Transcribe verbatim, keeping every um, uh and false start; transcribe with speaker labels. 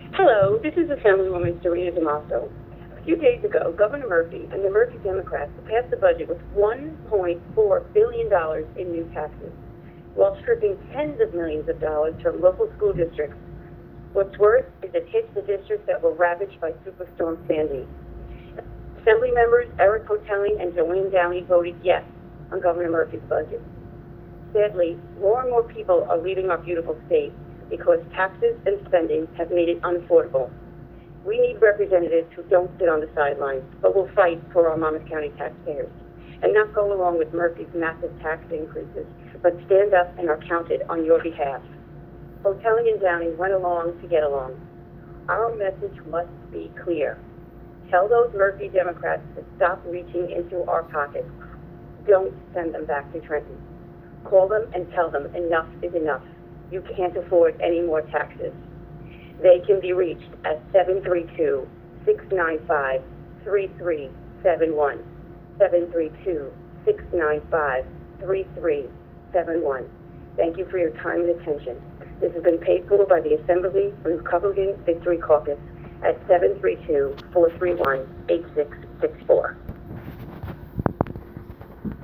Speaker 1: Hello, this is Assemblywoman Serena Damaso. A few days ago, Governor Murphy and the Murphy Democrats passed a budget with one point four billion dollars in new taxes, while stripping tens of millions of dollars from local school districts. What's worse is it hits the districts that were ravaged by Superstorm Sandy. Assembly members Eric Hotelling and Joanne Downey voted yes on Governor Murphy's budget. Sadly, more and more people are leaving our beautiful state because taxes and spending have made it unaffordable. We need representatives who don't sit on the sidelines, but will fight for our Monmouth County taxpayers, and not go along with Murphy's massive tax increases, but stand up and are counted on your behalf. Hotelling and Downey went along to get along. Our message must be clear. Tell those Murphy Democrats to stop reaching into our pockets. Don't send them back to Trenton. Call them and tell them enough is enough. You can't afford any more taxes. They can be reached at seven three two, six nine five, three three seven one, seven three two, six nine five, three three seven one. Thank you for your time and attention. This has been paid for by the Assembly Republican Victory Caucus at seven three two, four three one, eight six six four.